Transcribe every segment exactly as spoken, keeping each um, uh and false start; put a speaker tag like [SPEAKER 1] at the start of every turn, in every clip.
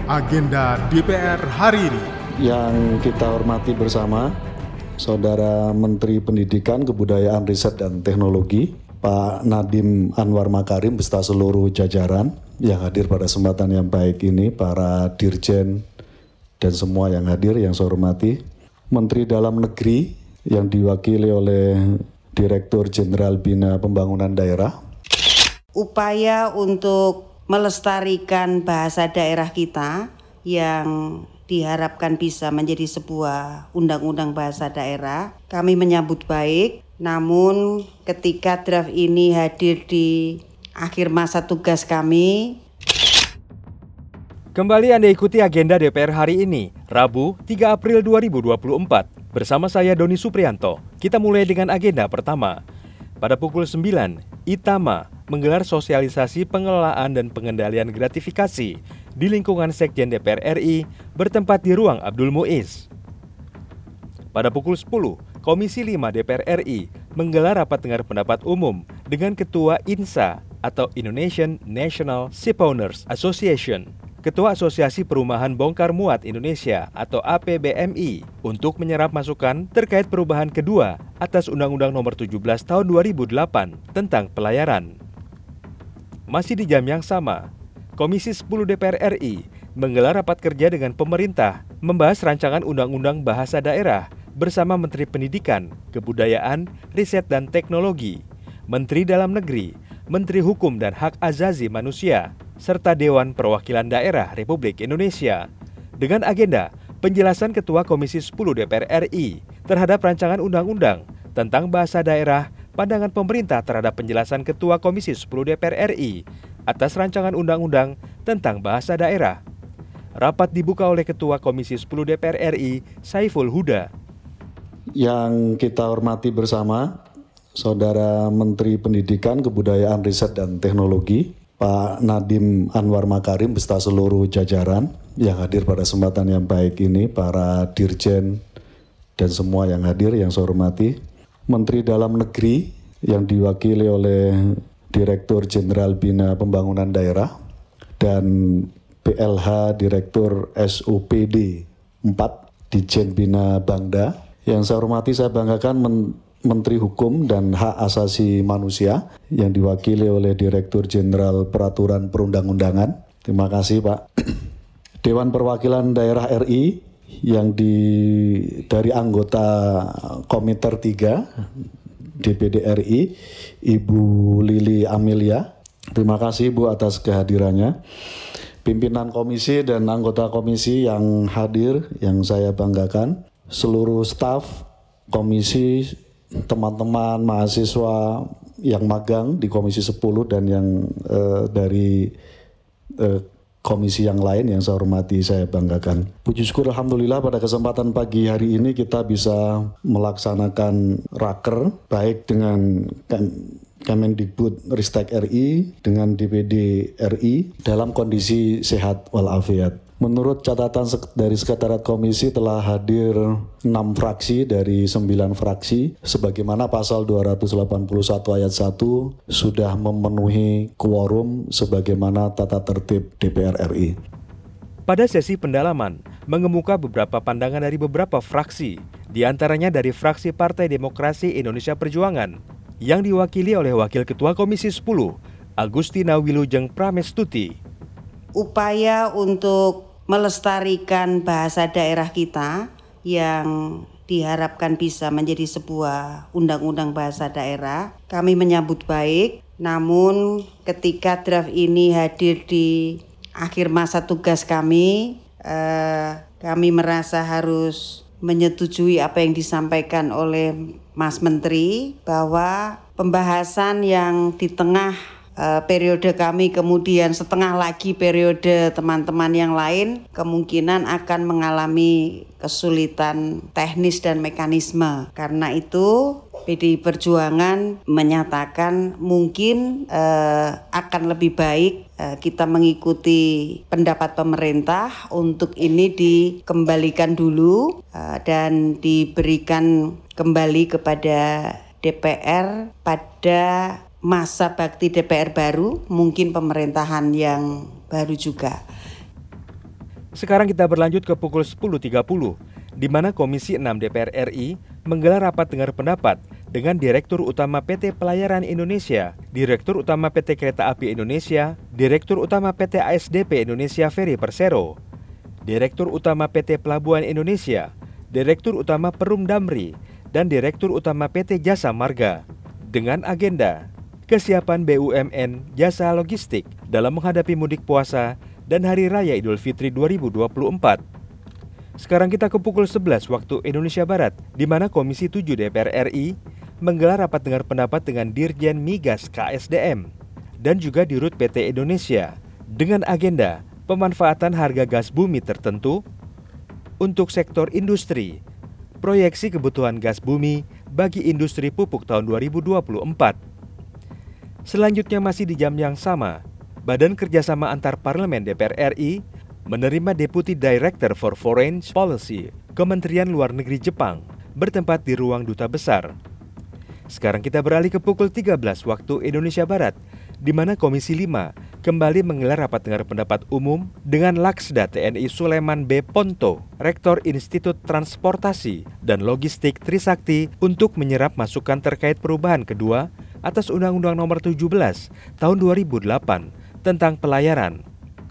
[SPEAKER 1] agenda D P R hari ini.
[SPEAKER 2] Yang kita hormati bersama, Saudara Menteri Pendidikan, Kebudayaan, Riset, dan Teknologi, Pak Nadiem Anwar Makarim beserta seluruh jajaran yang hadir pada kesempatan yang baik ini, para dirjen dan semua yang hadir yang saya hormati, Menteri Dalam Negeri yang diwakili oleh Direktur Jenderal Bina Pembangunan Daerah.
[SPEAKER 3] Upaya untuk melestarikan bahasa daerah kita yang diharapkan bisa menjadi sebuah undang-undang bahasa daerah, kami menyambut baik. Namun ketika draft ini hadir di akhir masa tugas kami.
[SPEAKER 4] Kembali Anda ikuti agenda D P R hari ini, Rabu tiga April dua ribu dua puluh empat. Bersama saya Doni Supriyanto. Kita mulai dengan agenda pertama. Pada pukul sembilan, Itama menggelar sosialisasi pengelolaan dan pengendalian gratifikasi di lingkungan Sekjen D P R R I bertempat di ruang Abdul Muiz. Pada pukul sepuluh, Komisi lima D P R R I menggelar rapat dengar pendapat umum dengan Ketua I N S A atau Indonesian National Shipowners Association, Ketua Asosiasi Perumahan Bongkar Muat Indonesia atau A P B M I untuk menyerap masukan terkait perubahan kedua atas Undang-Undang Nomor tujuh belas Tahun dua ribu delapan tentang pelayaran. Masih di jam yang sama, Komisi sepuluh D P R R I menggelar rapat kerja dengan pemerintah membahas rancangan Undang-Undang Bahasa Daerah bersama Menteri Pendidikan, Kebudayaan, Riset dan Teknologi, Menteri Dalam Negeri, Menteri Hukum dan Hak Azazi Manusia, serta Dewan Perwakilan Daerah Republik Indonesia dengan agenda penjelasan Ketua Komisi sepuluh D P R R I terhadap rancangan undang-undang tentang bahasa daerah, pandangan pemerintah terhadap penjelasan Ketua Komisi sepuluh D P R R I atas rancangan undang-undang tentang bahasa daerah. Rapat dibuka oleh Ketua Komisi sepuluh D P R R I, Saiful Huda.
[SPEAKER 2] Yang kita hormati bersama, Saudara Menteri Pendidikan, Kebudayaan, Riset, dan Teknologi, Pak Nadiem Anwar Makarim beserta seluruh jajaran yang hadir pada kesempatan yang baik ini, para dirjen dan semua yang hadir yang saya hormati, Menteri Dalam Negeri yang diwakili oleh Direktur Jenderal Bina Pembangunan Daerah dan P L H Direktur S O P D empat Ditjen Bina Bangda. Yang saya hormati, saya banggakan Men- Menteri Hukum dan Hak Asasi Manusia yang diwakili oleh Direktur Jenderal Peraturan Perundang-undangan. Terima kasih Pak. Dewan Perwakilan Daerah R I yang di dari anggota Komiter tiga D P D R I, Ibu Lili Amelia. Terima kasih Bu atas kehadirannya. Pimpinan komisi dan anggota komisi yang hadir yang saya banggakan, seluruh staf komisi, teman-teman mahasiswa yang magang di Komisi sepuluh dan yang eh, dari eh, komisi yang lain yang saya hormati, saya banggakan. Puji syukur alhamdulillah pada kesempatan pagi hari ini kita bisa melaksanakan raker baik dengan Kemendikbud Ristek R I dengan D P D R I dalam kondisi sehat walafiat. Menurut catatan dari Sekretariat Komisi telah hadir enam fraksi dari sembilan fraksi, sebagaimana pasal dua ratus delapan puluh satu ayat satu sudah memenuhi quorum sebagaimana tata tertib D P R R I.
[SPEAKER 4] Pada sesi pendalaman, mengemuka beberapa pandangan dari beberapa fraksi, di antaranya dari fraksi Partai Demokrasi Indonesia Perjuangan, yang diwakili oleh Wakil Ketua Komisi sepuluh, Agustina Wilujeng Pramestuti.
[SPEAKER 3] Upaya untuk melestarikan bahasa daerah kita yang diharapkan bisa menjadi sebuah undang-undang bahasa daerah, kami menyambut baik. Namun ketika draft ini hadir di akhir masa tugas kami, eh, kami merasa harus menyetujui apa yang disampaikan oleh Mas Menteri bahwa pembahasan yang di tengah uh, periode kami, kemudian setengah lagi periode teman-teman yang lain kemungkinan akan mengalami kesulitan teknis dan mekanisme. Karena itu P D I Perjuangan menyatakan mungkin uh, akan lebih baik uh, kita mengikuti pendapat pemerintah untuk ini dikembalikan dulu uh, dan diberikan kembali kepada D P R pada masa bakti D P R baru, mungkin pemerintahan yang baru juga.
[SPEAKER 4] Sekarang kita berlanjut ke pukul sepuluh tiga puluh, di mana Komisi enam D P R R I menggelar rapat dengar pendapat dengan Direktur Utama P T Pelayaran Indonesia, Direktur Utama P T Kereta Api Indonesia, Direktur Utama P T A S D P Indonesia Ferry Persero, Direktur Utama P T Pelabuhan Indonesia, Direktur Utama Perum Damri, dan Direktur Utama P T Jasa Marga, dengan agenda kesiapan B U M N jasa logistik dalam menghadapi mudik puasa dan Hari Raya Idul Fitri dua ribu dua puluh empat. Sekarang kita ke pukul sebelas waktu Indonesia Barat, di mana Komisi tujuh D P R R I menggelar rapat dengar pendapat dengan Dirjen Migas K S D M dan juga Dirut P T Indonesia dengan agenda pemanfaatan harga gas bumi tertentu untuk sektor industri, proyeksi kebutuhan gas bumi bagi industri pupuk tahun dua ribu dua puluh empat. Selanjutnya masih di jam yang sama, Badan Kerjasama Antar Parlemen D P R R I menerima Deputy Director for Foreign Policy Kementerian Luar Negeri Jepang bertempat di ruang Duta Besar. Sekarang kita beralih ke pukul tiga belas waktu Indonesia Barat, di mana Komisi lima kembali menggelar rapat dengar pendapat umum dengan Laksda T N I Suleman B. Ponto, Rektor Institut Transportasi dan Logistik Trisakti untuk menyerap masukan terkait perubahan kedua atas Undang-Undang Nomor tujuh belas Tahun dua ribu delapan tentang pelayaran.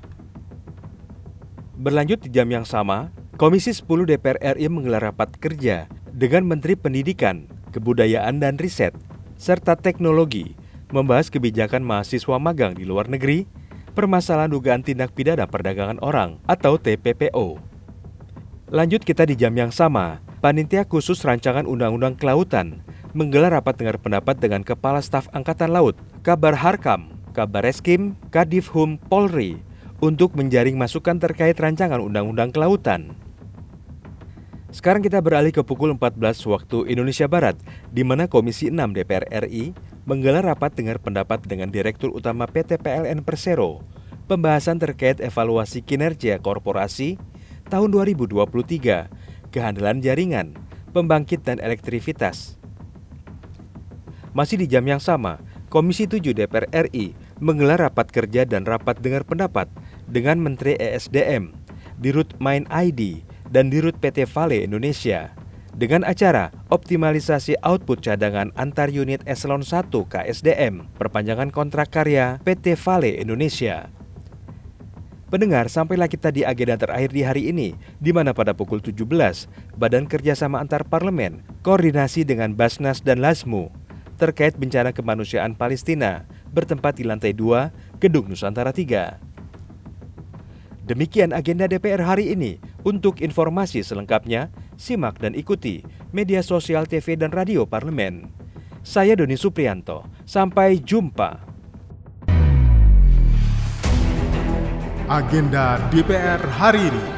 [SPEAKER 4] Berlanjut di jam yang sama, Komisi sepuluh D P R R I menggelar rapat kerja dengan Menteri Pendidikan, Kebudayaan dan Riset, serta Teknologi, membahas kebijakan mahasiswa magang di luar negeri, permasalahan dugaan tindak pidana perdagangan orang atau T P P O. Lanjut kita di jam yang sama, Panitia Khusus Rancangan Undang-Undang Kelautan menggelar rapat dengar pendapat dengan Kepala Staf Angkatan Laut, Kabar Harkam, Kabar Reskrim, Kadifhum Polri untuk menjaring masukan terkait rancangan Undang-Undang Kelautan. Sekarang kita beralih ke pukul empat belas waktu Indonesia Barat, di mana Komisi enam D P R R I menggelar rapat dengar pendapat dengan Direktur Utama P T P L N Persero, pembahasan terkait evaluasi kinerja korporasi tahun dua ribu dua puluh tiga, kehandalan jaringan, pembangkit dan elektrivitas. Masih di jam yang sama, Komisi tujuh D P R R I menggelar rapat kerja dan rapat dengar pendapat dengan Menteri E S D M, Dirut Main I D, dan Dirut P T Vale Indonesia dengan acara optimalisasi output cadangan antar unit eselon satu K S D M, perpanjangan kontrak karya P T Vale Indonesia. Pendengar, sampailah kita di agenda terakhir di hari ini, di mana pada pukul tujuh belas, Badan Kerjasama Antar Parlemen koordinasi dengan Basnas dan Lasmu terkait bencana kemanusiaan Palestina bertempat di lantai dua Gedung Nusantara tiga. Demikian agenda D P R hari ini. Untuk informasi selengkapnya, simak dan ikuti media sosial T V dan radio Parlemen. Saya Doni Supriyanto, sampai jumpa.
[SPEAKER 1] Agenda D P R hari ini.